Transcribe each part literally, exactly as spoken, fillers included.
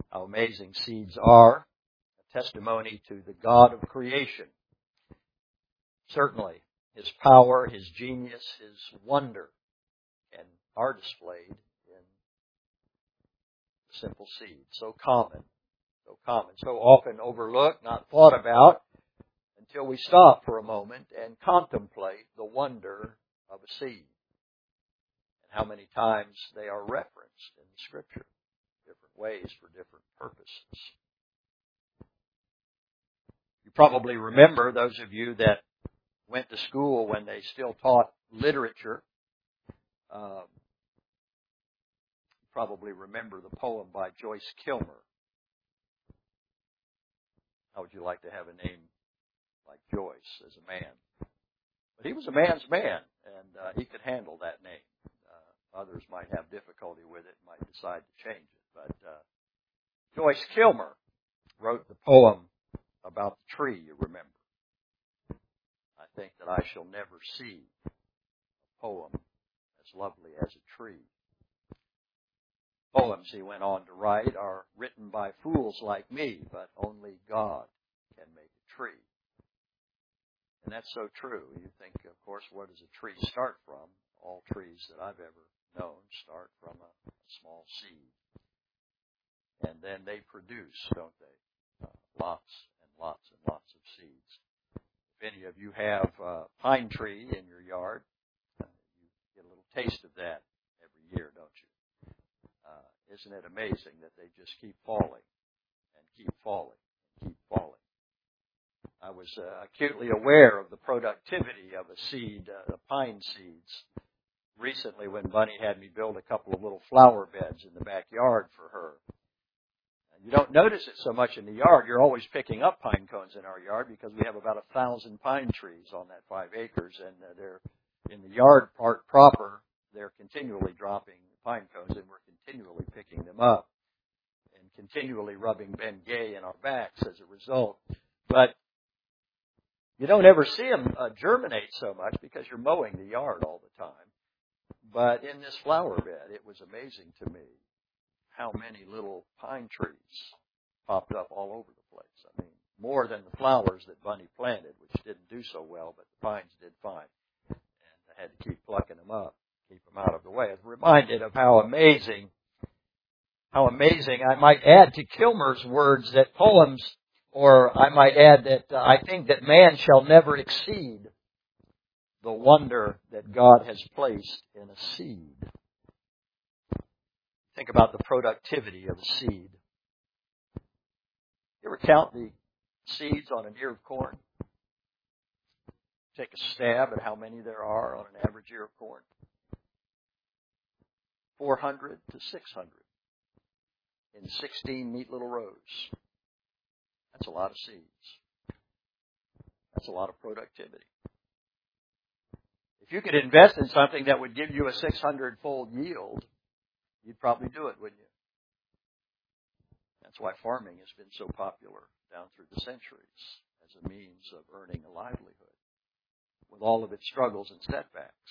how amazing seeds are, a testimony to the God of creation. Certainly, His power, His genius, His wonder, and are displayed in the simple seed. So common, so common, so often overlooked, not thought about, until we stop for a moment and contemplate the wonder of a seed. And how many times they are referenced in the Scripture, different ways for different purposes. You probably remember, those of you that went to school when they still taught literature, um, probably remember the poem by Joyce Kilmer. How would you like to have a name like Joyce as a man? But he was a man's man, and uh, he could handle that name. Uh, others might have difficulty with it, might decide to change it. But uh, Joyce Kilmer wrote the poem about the tree, you remember. I think that I shall never see a poem as lovely as a tree. Poems, he went on to write, are written by fools like me, but only God can make a tree. And that's so true. You think, of course, what does a tree start from? All trees that I've ever known start from a, a small seed. And then they produce, don't they? Uh, lots and lots and lots of seeds. If any of you have a pine tree in your yard, uh, you get a little taste of that every year, don't you? Uh, isn't it amazing that they just keep falling and keep falling and keep falling? I was uh, acutely aware of the productivity of a seed, uh, the pine seeds, recently when Bunny had me build a couple of little flower beds in the backyard for her. You don't notice it so much in the yard. You're always picking up pine cones in our yard because we have about a thousand pine trees on that five acres, and uh, they're in the yard part proper. They're continually dropping pine cones, and we're continually picking them up and continually rubbing Ben Gay in our backs as a result. But you don't ever see them uh, germinate so much because you're mowing the yard all the time. But in this flower bed, it was amazing to me how many little pine trees popped up all over the place. I mean, more than the flowers that Bunny planted, which didn't do so well, but the pines did fine. And I had to keep plucking them up, keep them out of the way. I was reminded of how amazing, how amazing, I might add to Kilmer's words, that poems, or I might add that uh, I think that man shall never exceed the wonder that God has placed in a seed. Think about the productivity of a seed. You ever count the seeds on an ear of corn? Take a stab at how many there are on an average ear of corn. four hundred to six hundred in sixteen neat little rows. That's a lot of seeds. That's a lot of productivity. If you could invest in something that would give you a six hundred fold yield, you'd probably do it, wouldn't you? That's why farming has been so popular down through the centuries as a means of earning a livelihood, with all of its struggles and setbacks.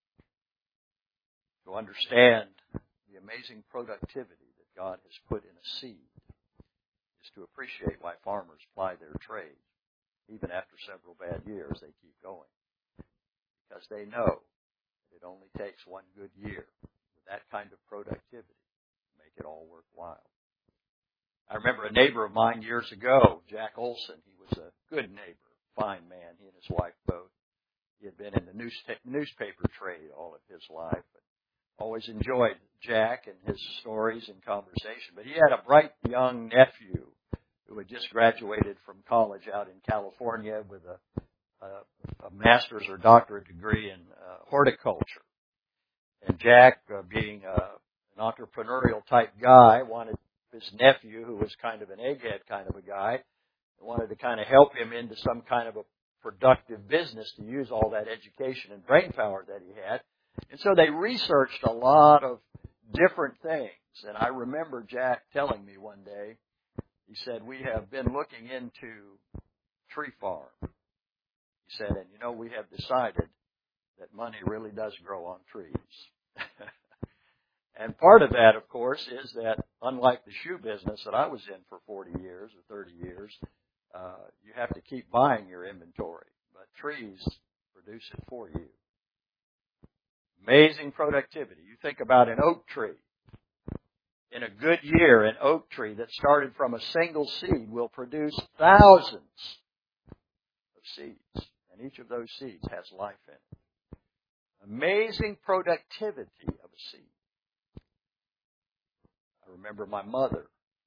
To understand the amazing productivity that God has put in a seed is to appreciate why farmers ply their trade. Even after several bad years, they keep going, because they know that it only takes one good year that kind of productivity to make it all worthwhile. I remember a neighbor of mine years ago, Jack Olson. He was a good neighbor, fine man. He and his wife both. He had been in the news, newspaper trade all of his life, but always enjoyed Jack and his stories and conversation. But he had a bright young nephew who had just graduated from college out in California with a, a, a master's or doctorate degree in uh, horticulture. And Jack, uh, being uh, an entrepreneurial type guy, wanted his nephew, who was kind of an egghead kind of a guy, wanted to kind of help him into some kind of a productive business to use all that education and brain power that he had. And so they researched a lot of different things. And I remember Jack telling me one day, he said, we have been looking into tree farm. He said, and you know, we have decided that money really does grow on trees. And part of that, of course, is that unlike the shoe business that I was in for forty years or thirty years, uh, you have to keep buying your inventory. But trees produce it for you. Amazing productivity. You think about an oak tree. In a good year, an oak tree that started from a single seed will produce thousands of seeds. And each of those seeds has life in it. Amazing productivity of a seed. I remember my mother.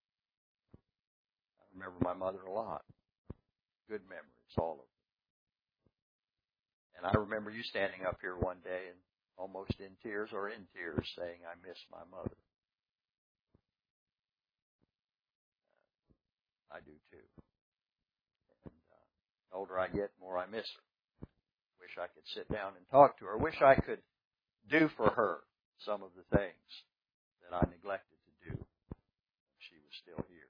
I remember my mother a lot. Good memories, all of them. And I remember you standing up here one day and almost in tears or in tears saying, I miss my mother. I do too. And uh, the older I get, the more I miss her. Wish I could sit down and talk to her. Wish I could do for her some of the things that I neglected to do when she was still here.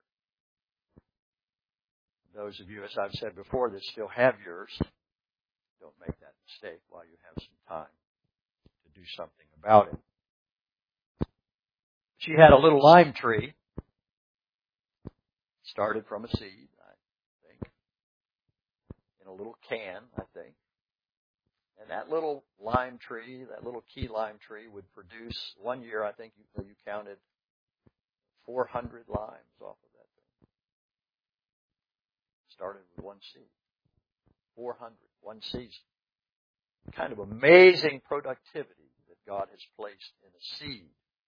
Those of you, as I've said before, that still have yours, don't make that mistake while you have some time to do something about it. She had a little lime tree. Started from a seed, I think, in a little can, I think. And that little lime tree, that little key lime tree would produce, one year I think you, you counted four hundred limes off of that thing. Started with one seed. four hundred, one season. Kind of amazing productivity that God has placed in a seed.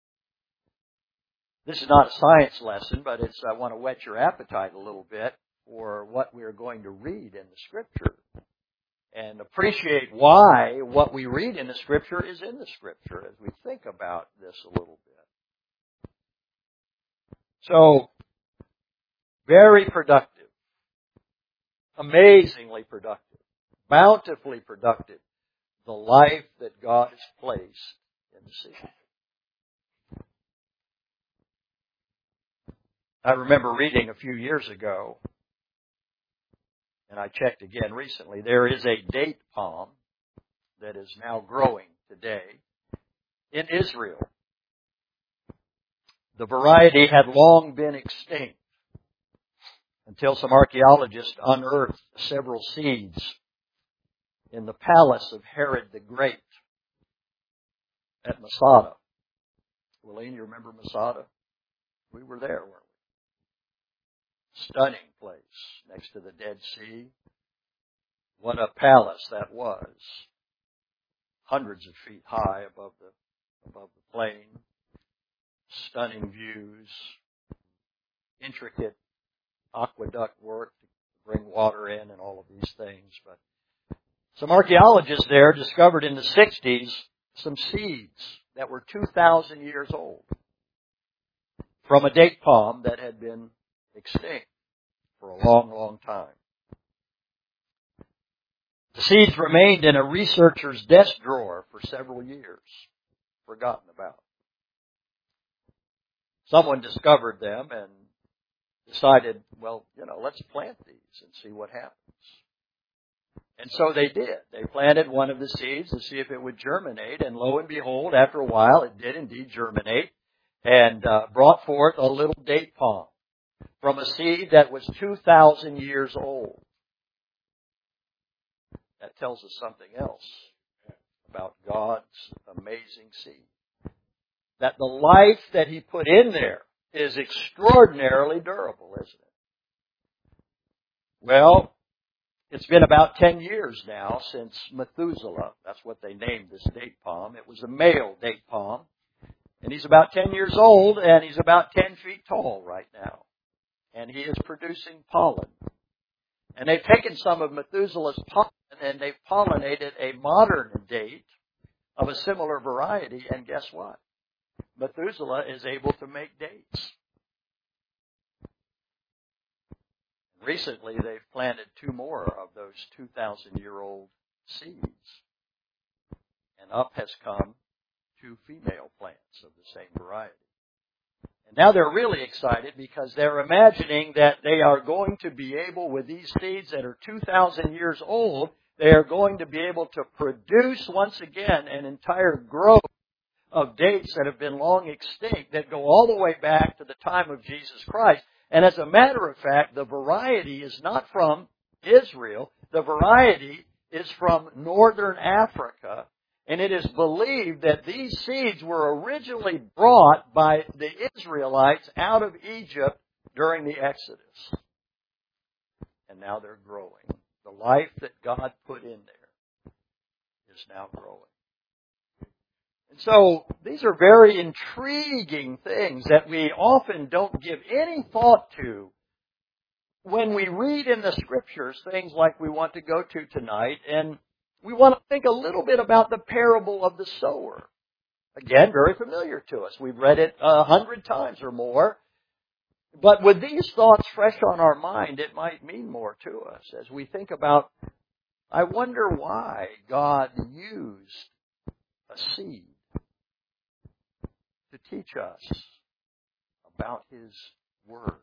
This is not a science lesson, but it's I want to whet your appetite a little bit for what we're going to read in the Scripture and appreciate why what we read in the Scripture is in the Scripture as we think about this a little bit. So, very productive, amazingly productive, bountifully productive, the life that God has placed in the seed. I remember reading a few years ago, and I checked again recently, there is a date palm that is now growing today in Israel. The variety had long been extinct until some archaeologists unearthed several seeds in the palace of Herod the Great at Masada. Willeen, you remember Masada? We were there, weren't we? Stunning place next to the Dead Sea. What a palace that was. Hundreds of feet high above the above the plain. Stunning views. Intricate aqueduct work to bring water in and all of these things. But some archaeologists there discovered in the sixties some seeds that were two thousand years old from a date palm that had been extinct for a long, long time. The seeds remained in a researcher's desk drawer for several years, forgotten about. Someone discovered them and decided, well, you know, let's plant these and see what happens. And so they did. They planted one of the seeds to see if it would germinate, and lo and behold, after a while, it did indeed germinate and uh, brought forth a little date palm from a seed that was two thousand years old. That tells us something else about God's amazing seed. That the life that He put in there is extraordinarily durable, isn't it? Well, it's been about ten years now since Methuselah, that's what they named this date palm. It was a male date palm. And he's about ten years old, and he's about ten feet tall right now. And he is producing pollen. And they've taken some of Methuselah's pollen and they've pollinated a modern date of a similar variety. And guess what? Methuselah is able to make dates. Recently, they've planted two more of those two thousand year old seeds. And up has come two female plants of the same variety. And now they're really excited because they're imagining that they are going to be able, with these seeds that are two thousand years old, they are going to be able to produce once again an entire growth of dates that have been long extinct that go all the way back to the time of Jesus Christ. And as a matter of fact, the variety is not from Israel. The variety is from northern Africa. And it is believed that these seeds were originally brought by the Israelites out of Egypt during the Exodus. And now they're growing. The life that God put in there is now growing. And so these are very intriguing things that we often don't give any thought to when we read in the Scriptures things like we want to go to tonight. And we want to think a little bit about the parable of the sower. Again, very familiar to us. We've read it a hundred times or more. But with these thoughts fresh on our mind, it might mean more to us as we think about, I wonder why God used a seed to teach us about His Word.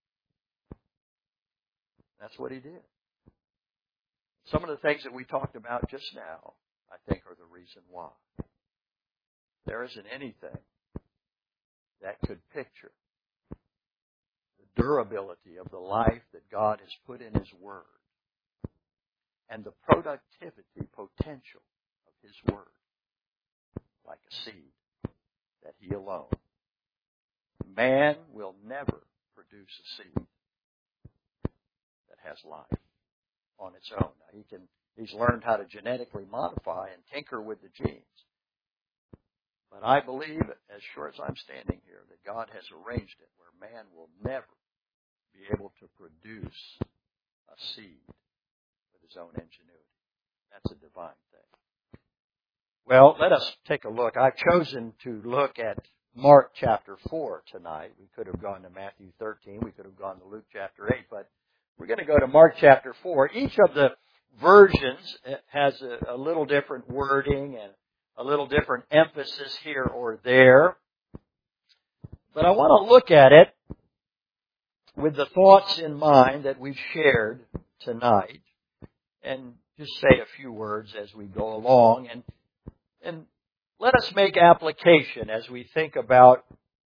That's what He did. Some of the things that we talked about just now, I think, are the reason why. There isn't anything that could picture the durability of the life that God has put in His Word and the productivity potential of His Word like a seed that He alone. Man will never produce a seed that has life on its own. Now, he can, he's learned how to genetically modify and tinker with the genes. But I believe, as sure as I'm standing here, that God has arranged it where man will never be able to produce a seed with his own ingenuity. That's a divine thing. Well, let us take a look. I've chosen to look at Mark chapter four tonight. We could have gone to Matthew thirteen. We could have gone to Luke chapter eight. But we're going to go to Mark chapter four. Each of the versions has a, a little different wording and a little different emphasis here or there. But I want to look at it with the thoughts in mind that we've shared tonight and just say a few words as we go along. And, and let us make application as we think about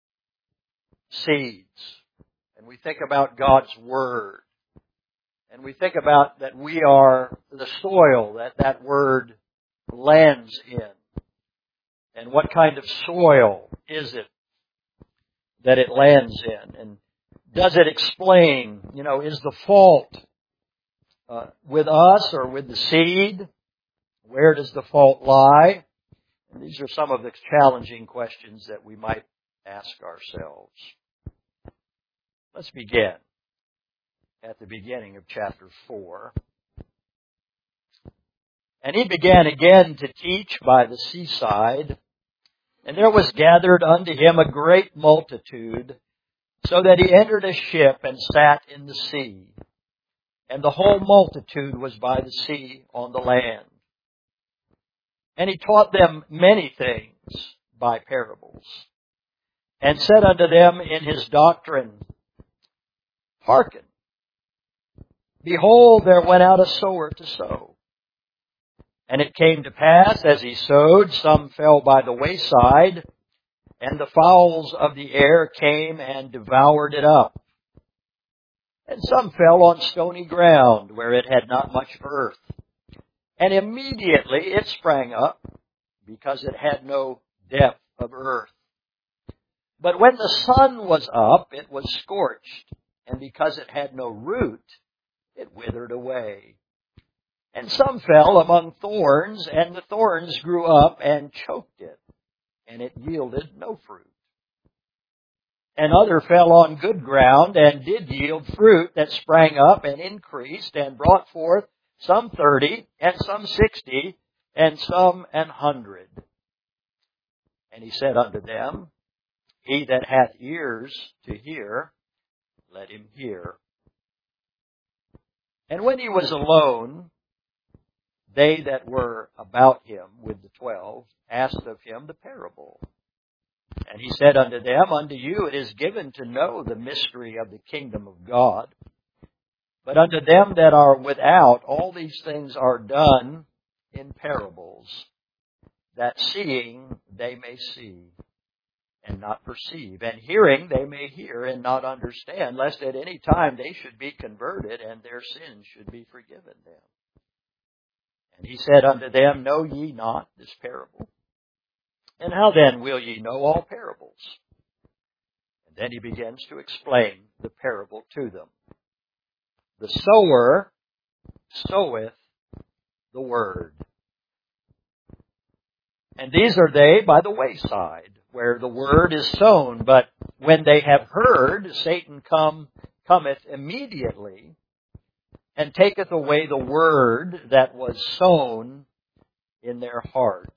seeds and we think about God's Word. And we think about that we are the soil that that Word lands in. And what kind of soil is it that it lands in? And does it explain, you know, is the fault uh, with us or with the seed? Where does the fault lie? And these are some of the challenging questions that we might ask ourselves. Let's begin at the beginning of chapter four. And he began again to teach by the seaside, and there was gathered unto him a great multitude, so that he entered a ship and sat in the sea. And the whole multitude was by the sea on the land. And he taught them many things by parables, and said unto them in his doctrine, Hearken, behold, there went out a sower to sow. And it came to pass, as he sowed, some fell by the wayside, and the fowls of the air came and devoured it up. And some fell on stony ground, where it had not much earth. And immediately it sprang up, because it had no depth of earth. But when the sun was up, it was scorched, and because it had no root, it withered away. And some fell among thorns, and the thorns grew up and choked it, and it yielded no fruit. And other fell on good ground, and did yield fruit that sprang up and increased, and brought forth some thirty, and some sixty, and some an hundred. And he said unto them, He that hath ears to hear, let him hear. And when he was alone, they that were about him with the twelve asked of him the parable. And he said unto them, Unto you it is given to know the mystery of the kingdom of God. But unto them that are without, all these things are done in parables, that seeing they may see and not perceive, and hearing they may hear and not understand, lest at any time they should be converted and their sins should be forgiven them. And he said unto them, Know ye not this parable? And how then will ye know all parables? And then he begins to explain the parable to them. The sower soweth the word. And these are they by the wayside, where the word is sown. But when they have heard, Satan come cometh immediately, and taketh away the word that was sown in their hearts.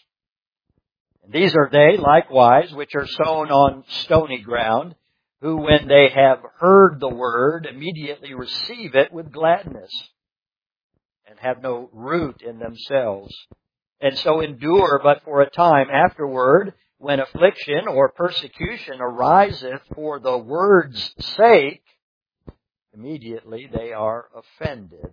And these are they, likewise, which are sown on stony ground, who when they have heard the word, immediately receive it with gladness, and have no root in themselves, and so endure but for a time. Afterward, when affliction or persecution ariseth for the word's sake, immediately they are offended.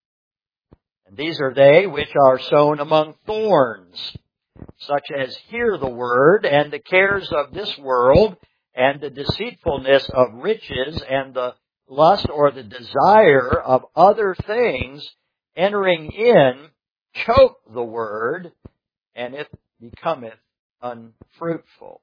And these are they which are sown among thorns, such as hear the word, and the cares of this world, and the deceitfulness of riches, and the lust or the desire of other things, entering in, choke the word, and it becometh unfruitful.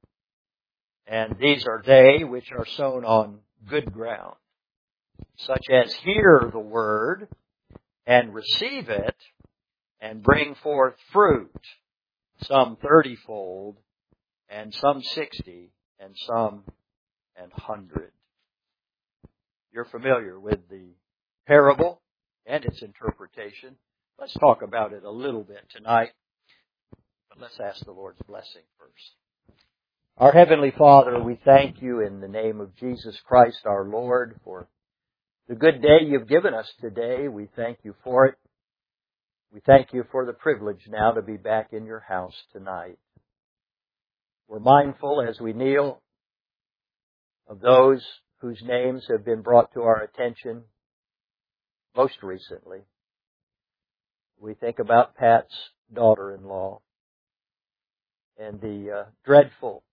And these are they which are sown on good ground, such as hear the word, and receive it, and bring forth fruit, some thirtyfold, and some sixty, and some an hundred. You're familiar with the parable and its interpretation. Let's talk about it a little bit tonight, but let's ask the Lord's blessing first. Our Heavenly Father, we thank you in the name of Jesus Christ our Lord for the good day you've given us today. We thank you for it. We thank you for the privilege now to be back in your house tonight. We're mindful as we kneel of those whose names have been brought to our attention most recently. We think about Pat's daughter-in-law and the uh, dreadful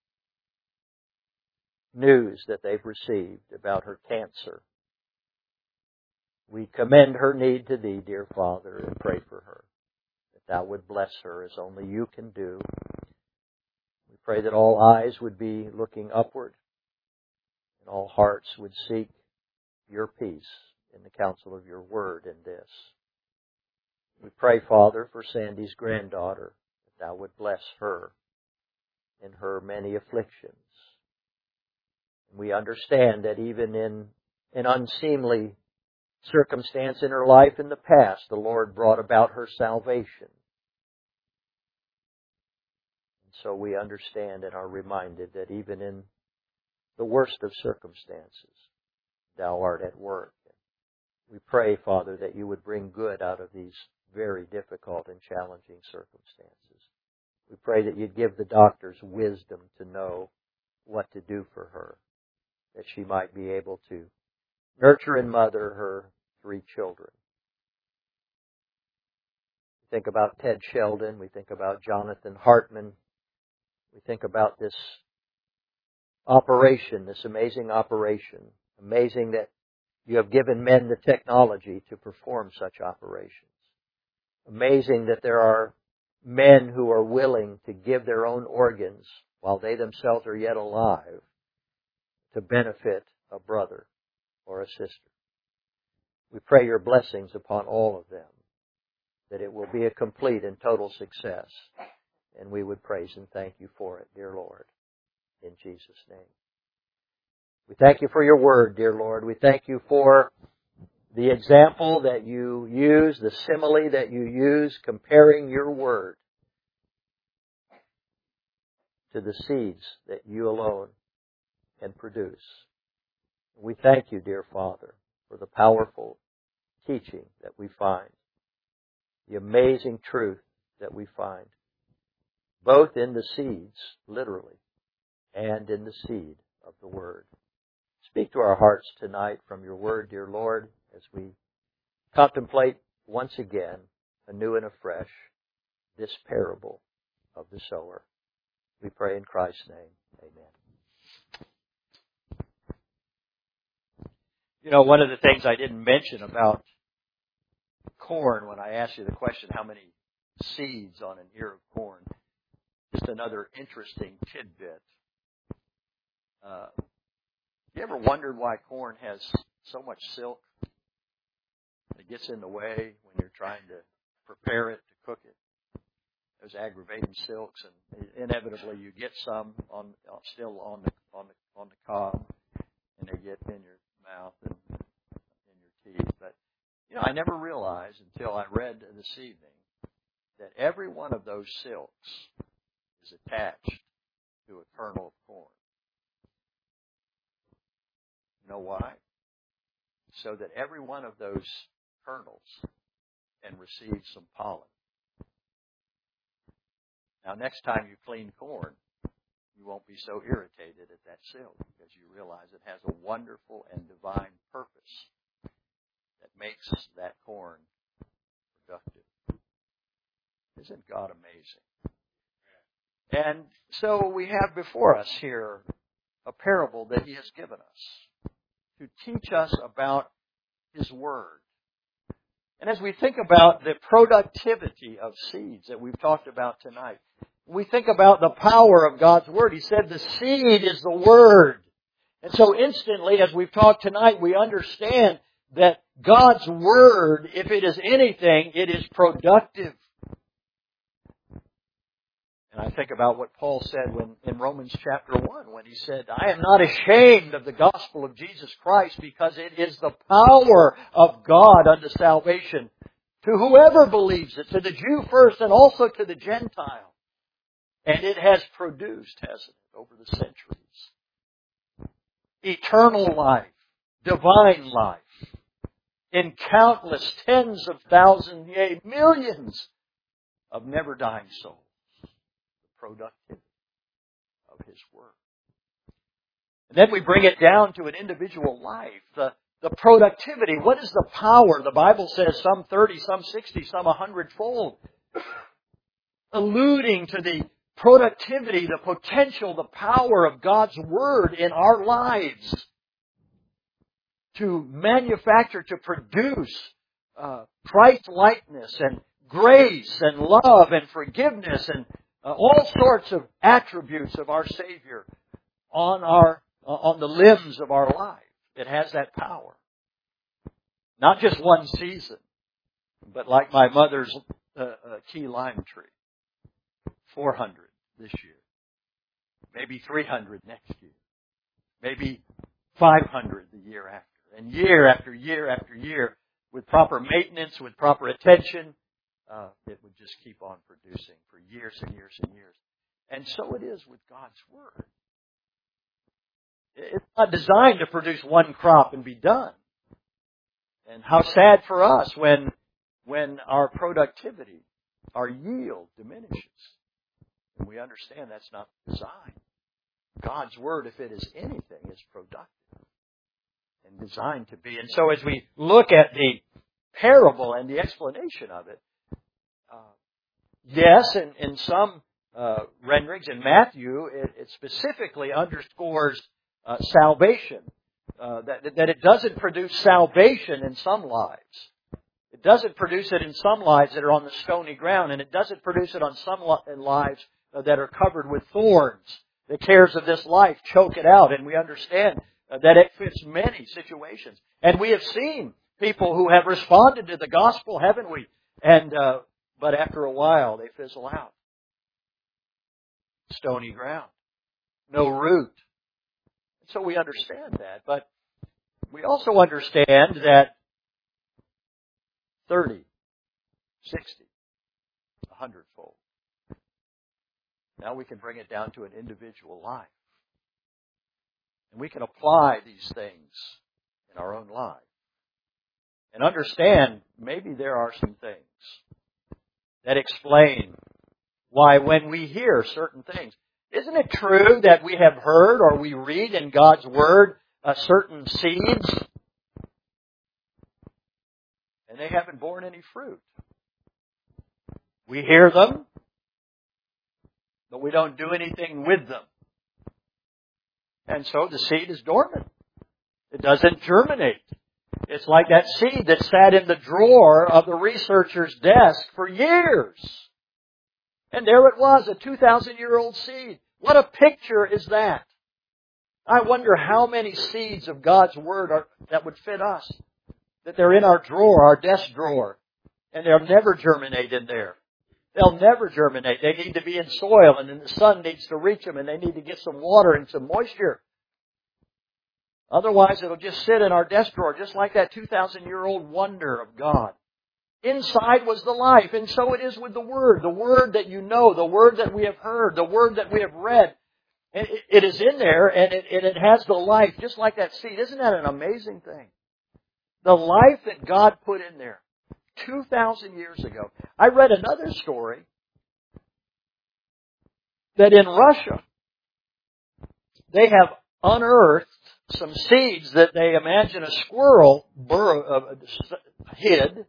news that they've received about her cancer. We commend her need to thee, dear Father, and pray for her, that thou would bless her as only you can do. We pray that all eyes would be looking upward, and all hearts would seek your peace in the counsel of your word in this. We pray, Father, for Sandy's granddaughter, that thou would bless her in her many afflictions. We understand that even in an unseemly circumstance in her life in the past, the Lord brought about her salvation. And so we understand and are reminded that even in the worst of circumstances, thou art at work. We pray, Father, that you would bring good out of these very difficult and challenging circumstances. We pray that you'd give the doctors wisdom to know what to do for her, that she might be able to nurture and mother her three children. We think about Ted Sheldon. We think about Jonathan Hartman. We think about this operation, this amazing operation. Amazing that you have given men the technology to perform such operations. Amazing that there are men who are willing to give their own organs while they themselves are yet alive to benefit a brother or a sister. We pray your blessings upon all of them, that it will be a complete and total success. And we would praise and thank you for it, dear Lord, in Jesus' name. We thank you for your word, dear Lord. We thank you for the example that you use, the simile that you use, comparing your word to the seeds that you alone can produce. We thank you, dear Father, for the powerful teaching that we find, the amazing truth that we find, both in the seeds, literally, and in the seed of the word. Speak to our hearts tonight from your word, dear Lord, as we contemplate once again, anew and afresh, this parable of the sower. We pray in Christ's name. Amen. You know, one of the things I didn't mention about corn when I asked you the question, how many seeds on an ear of corn? Just another interesting tidbit. Uh, you ever wondered why corn has so much silk? It gets in the way when you're trying to prepare it to cook it. Those aggravating silks, and inevitably you get some on still on the on the on the cob, and they get in your mouth and in your teeth. But you know, I never realized until I read this evening that every one of those silks is attached to a kernel of corn. You know why? So that every one of those kernels can receive some pollen. Now, next time you clean corn, you won't be so irritated at that silk because you realize it has a wonderful and divine purpose that makes that corn productive. Isn't God amazing? And so we have before us here a parable that He has given us to teach us about His Word. And as we think about the productivity of seeds that we've talked about tonight, we think about the power of God's Word. He said the seed is the Word. And so instantly, as we've talked tonight, we understand that God's Word, if it is anything, it is productive. And I think about what Paul said when in Romans chapter one, when he said, I am not ashamed of the gospel of Jesus Christ because it is the power of God unto salvation to whoever believes it, to the Jew first and also to the Gentile. And it has produced, hasn't it, over the centuries, eternal life, divine life, in countless tens of thousands, yea, millions of never-dying souls. Productivity of His Word. And then we bring it down to an individual life. The, the productivity. What is the power? The Bible says some thirty, some sixty, some a hundredfold. Alluding to the productivity, the potential, the power of God's Word in our lives. To manufacture, to produce uh, Christ-likeness and grace and love and forgiveness and Uh, all sorts of attributes of our Savior on our uh, on the limbs of our life. It has that power. Not just one season, but like my mother's uh, uh, key lime tree, four hundred this year, maybe three hundred next year, maybe five hundred the year after, and year after year after year, with proper maintenance, with proper attention. Uh, it would just keep on producing for years and years and years. And so it is with God's Word. It's not designed to produce one crop and be done. And how sad for us when, when our productivity, our yield diminishes. And we understand that's not design. God's Word, if it is anything, is productive and designed to be. And so as we look at the parable and the explanation of it, Uh, yes, in, in some uh, renderings, in Matthew, it, it specifically underscores uh, salvation. Uh, that, that it doesn't produce salvation in some lives. It doesn't produce it in some lives that are on the stony ground, and it doesn't produce it on some lives that are covered with thorns. The cares of this life choke it out, and we understand that it fits many situations. And we have seen people who have responded to the gospel, haven't we? And uh, But after a while, they fizzle out. Stony ground. No root. So we understand that. But we also understand that thirty, sixty, a hundredfold. Now we can bring it down to an individual life. And we can apply these things in our own life. And understand maybe there are some things that explain why when we hear certain things. Isn't it true that we have heard or we read in God's Word uh, certain seeds and they haven't borne any fruit? We hear them, but we don't do anything with them. And so the seed is dormant. It doesn't germinate. It's like that seed that sat in the drawer of the researcher's desk for years. And there it was, a two thousand year old seed. What a picture is that? I wonder how many seeds of God's Word are, that would fit us. That they're in our drawer, our desk drawer. And they'll never germinate in there. They'll never germinate. They need to be in soil, and then the sun needs to reach them, and they need to get some water and some moisture. Otherwise, it'll just sit in our desk drawer, just like that two thousand year old wonder of God. Inside was the life, and so it is with the Word. The Word that you know, the Word that we have heard, the Word that we have read. It, it is in there, and it, and it has the life, just like that seed. Isn't that an amazing thing? The life that God put in there two thousand years ago. I read another story that in Russia, they have unearthed some seeds that they imagine a squirrel burrow, uh, hid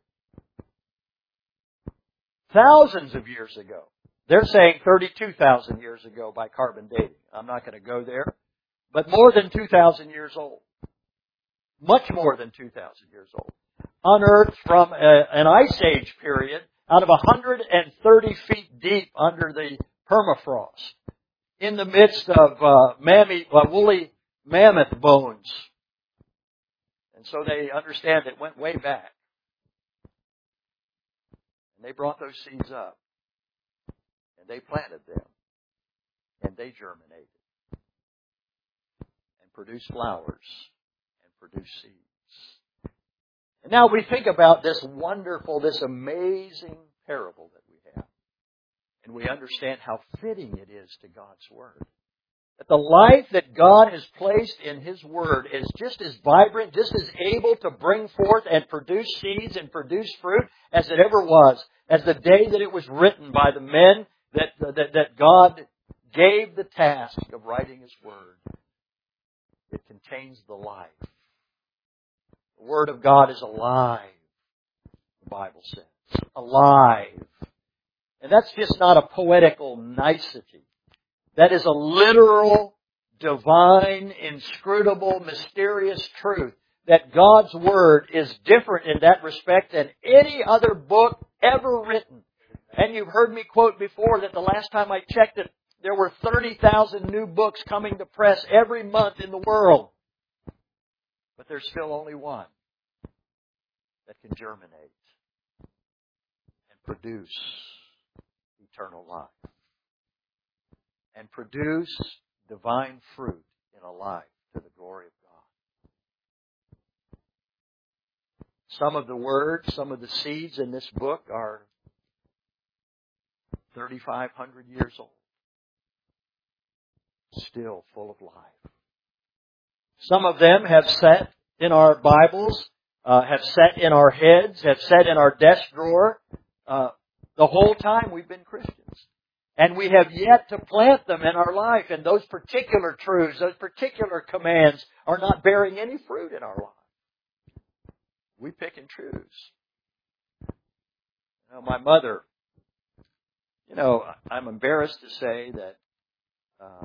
thousands of years ago. They're saying thirty-two thousand years ago by carbon dating. I'm not going to go there. But more than two thousand years old. Much more than two thousand years old. Unearthed from a, an ice age period out of one hundred thirty feet deep under the permafrost. In the midst of uh, mammy, uh, woolly mammoth bones. And so they understand it went way back. And they brought those seeds up. And they planted them. And they germinated. And produced flowers. And produced seeds. And now we think about this wonderful, this amazing parable that we have. And we understand how fitting it is to God's Word. That the life that God has placed in His Word is just as vibrant, just as able to bring forth and produce seeds and produce fruit as it ever was. As the day that it was written by the men that, that, that God gave the task of writing His Word. It contains the life. The Word of God is alive, the Bible says. Alive. And that's just not a poetical nicety. That is a literal, divine, inscrutable, mysterious truth. That God's Word is different in that respect than any other book ever written. And you've heard me quote before that the last time I checked it, there were thirty thousand new books coming to press every month in the world. But there's still only one that can germinate and produce eternal life. And produce divine fruit in a life to the glory of God. Some of the words, some of the seeds in this book are thirty-five hundred years old. Still full of life. Some of them have sat in our Bibles, uh, have sat in our heads, have sat in our desk drawer uh, the whole time we've been Christians. And we have yet to plant them in our life. And those particular truths, those particular commands are not bearing any fruit in our life. We pick and choose. You know, my mother, you know, I'm embarrassed to say that uh,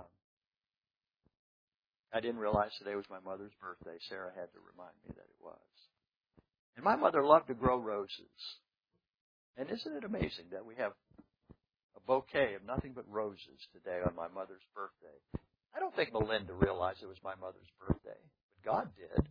I didn't realize today was my mother's birthday. Sarah had to remind me that it was. And my mother loved to grow roses. And isn't it amazing that we have a bouquet of nothing but roses today on my mother's birthday? I don't think Melinda realized it was my mother's birthday, but God did.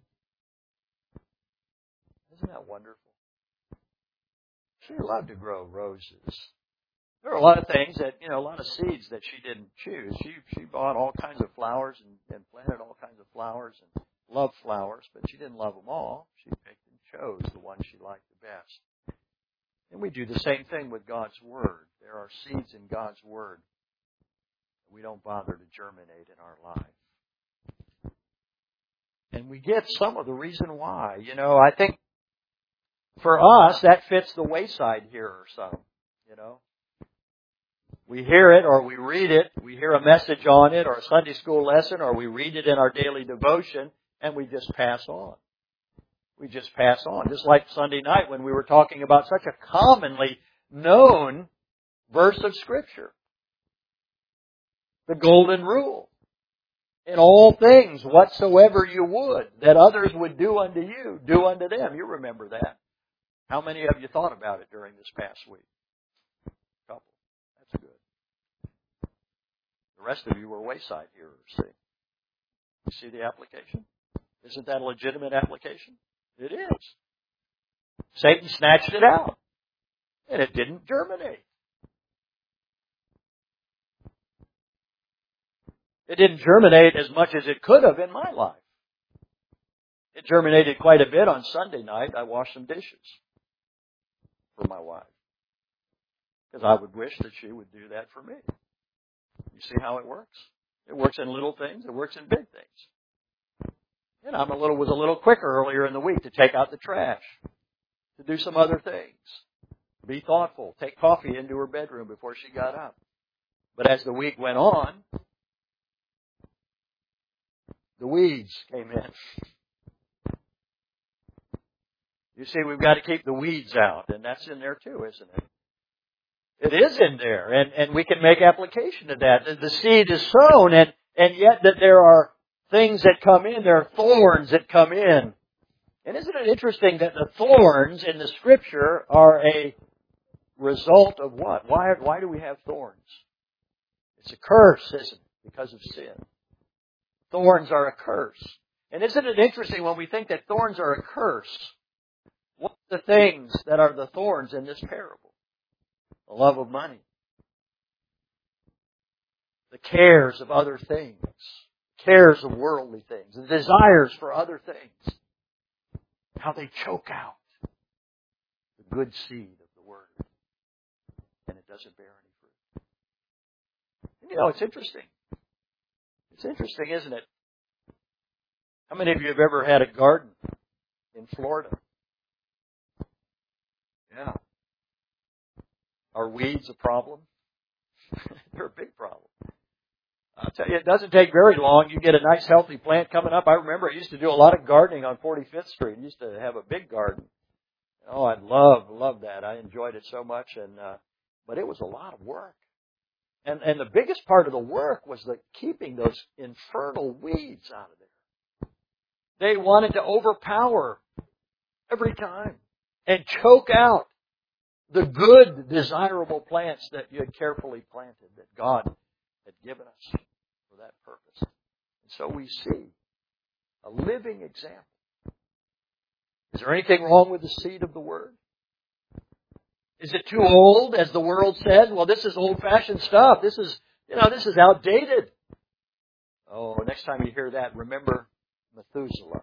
Isn't that wonderful? She loved to grow roses. There are a lot of things that, you know, a lot of seeds that she didn't choose. She she bought all kinds of flowers and, and planted all kinds of flowers and loved flowers, but she didn't love them all. She picked and chose the ones she liked the best. And we do the same thing with God's Word. There are seeds in God's Word that we don't bother to germinate in our life. And we get some of the reason why. You know, I think for us, that fits the wayside hearer some, you know. We hear it or we read it, we hear a message on it or a Sunday school lesson or we read it in our daily devotion and we just pass on. We just pass on. Just like Sunday night when we were talking about such a commonly known verse of Scripture. The golden rule. In all things, whatsoever you would, that others would do unto you, do unto them. You remember that. How many of you thought about it during this past week? A couple. That's good. The rest of you were wayside hearers, see? You see the application? Isn't that a legitimate application? It is. Satan snatched it out, and it didn't germinate. It didn't germinate as much as it could have in my life. It germinated quite a bit on Sunday night. I washed some dishes for my wife, because I would wish that she would do that for me. You see how it works? It works in little things. It works in big things. And I'm a little was a little quicker earlier in the week to take out the trash, to do some other things, be thoughtful, take coffee into her bedroom before she got up. But as the week went on, the weeds came in. You see, we've got to keep the weeds out, and that's in there too, isn't it? It is in there, and, and we can make application to that. The seed is sown, and, and yet that there are things that come in, there are thorns that come in. And isn't it interesting that the thorns in the Scripture are a result of what? Why, why do we have thorns? It's a curse, isn't it? Because of sin. Thorns are a curse. And isn't it interesting when we think that thorns are a curse? What are the things that are the thorns in this parable? The love of money. The cares of other things. Cares of worldly things. The desires for other things. How they choke out the good seed of the Word. And it doesn't bear any fruit. And you know, it's interesting. It's interesting, isn't it? How many of you have ever had a garden in Florida? Yeah. Are weeds a problem? They're a big problem. I'll tell you, it doesn't take very long. You get a nice healthy plant coming up. I remember I used to do a lot of gardening on forty-fifth Street. I used to have a big garden. Oh, I love, love that. I enjoyed it so much. And uh, but it was a lot of work. And and the biggest part of the work was the keeping those infernal weeds out of there. They wanted to overpower every time and choke out the good, desirable plants that you had carefully planted, that God had given us for that purpose. And so we see a living example. Is there anything wrong with the seed of the Word? Is it too old, as the world says? Well, this is old-fashioned stuff. This is, you know, this is outdated. Oh, next time you hear that, remember Methuselah.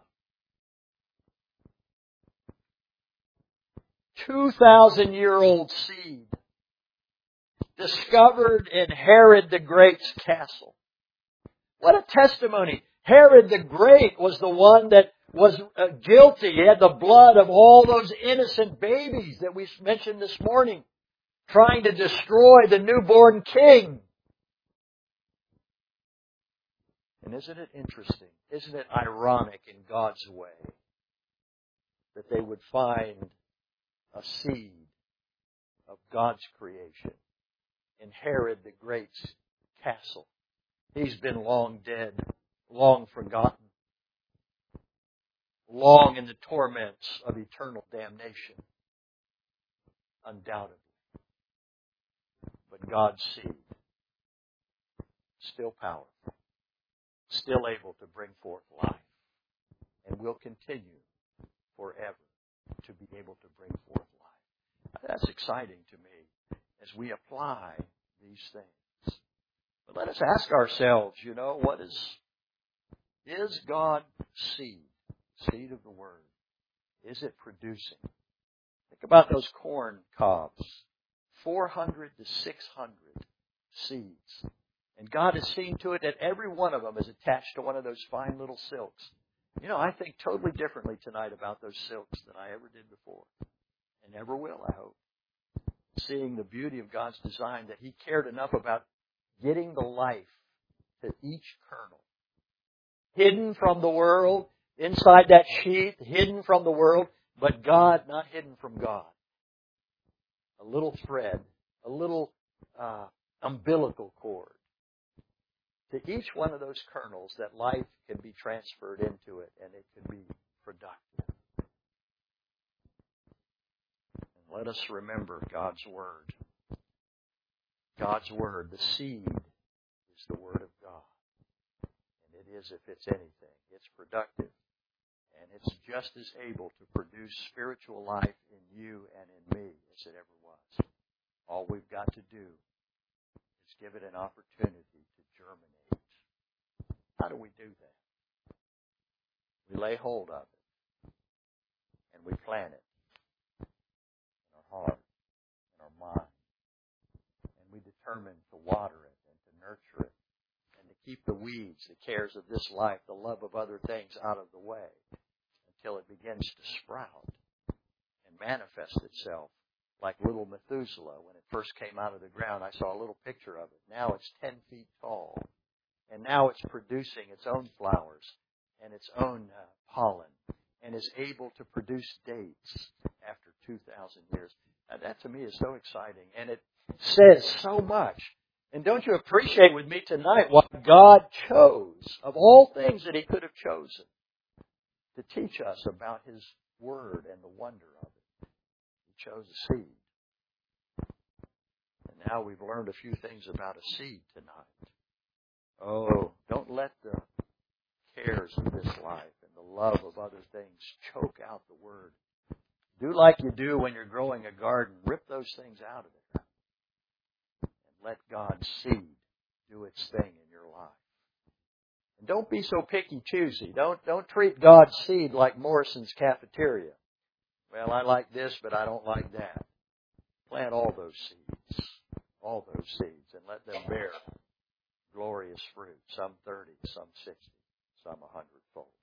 two thousand year old seed discovered in Herod the Great's castle. What a testimony. Herod the Great was the one that was uh, guilty. He had the blood of all those innocent babies that we mentioned this morning, trying to destroy the newborn king. And isn't it interesting? Isn't it ironic in God's way that they would find a seed of God's creation in Herod the Great's castle? He's been long dead, long forgotten, long in the torments of eternal damnation, undoubtedly. But God's seed, still powerful, still able to bring forth life, and will continue forever to be able to bring forth life. That's exciting to me as we apply these things. But let us ask ourselves, you know, what is, is God seed? Seed of the Word. Is it producing? Think about those corn cobs. four hundred to six hundred seeds. And God has seen to it that every one of them is attached to one of those fine little silks. You know, I think totally differently tonight about those silks than I ever did before. And never will, I hope. Seeing the beauty of God's design, that He cared enough about getting the life to each kernel. Hidden from the world, inside that sheath, hidden from the world, but God not hidden from God. A little thread, a little uh, umbilical cord to each one of those kernels that life can be transferred into it and it can be productive. And let us remember God's Word. God's Word, the seed, is the Word of God. And it is, if it's anything, it's productive. And it's just as able to produce spiritual life in you and in me as it ever was. All we've got to do is give it an opportunity to germinate. How do we do that? We lay hold of it. And we plant it in our heart, in our mind. And we determine to water it and to nurture it. And to keep the weeds, the cares of this life, the love of other things out of the way. Until it begins to sprout and manifest itself like little Methuselah. When it first came out of the ground, I saw a little picture of it. Now it's ten feet tall. And now it's producing its own flowers and its own uh, pollen and is able to produce dates after two thousand years. Now, that to me is so exciting. And it says so much. And don't you appreciate with me tonight what God chose of all things that He could have chosen to teach us about His Word and the wonder of it. He chose a seed. And now we've learned a few things about a seed tonight. Oh, don't let the cares of this life and the love of other things choke out the Word. Do like you do when you're growing a garden. Rip those things out of it. And let God's seed do its thing in your life. Don't be so picky-choosy. Don't, don't treat God's seed like Morrison's cafeteria. Well, I like this, but I don't like that. Plant all those seeds, all those seeds, and let them bear glorious fruit, some thirty, some sixty, some a hundredfold.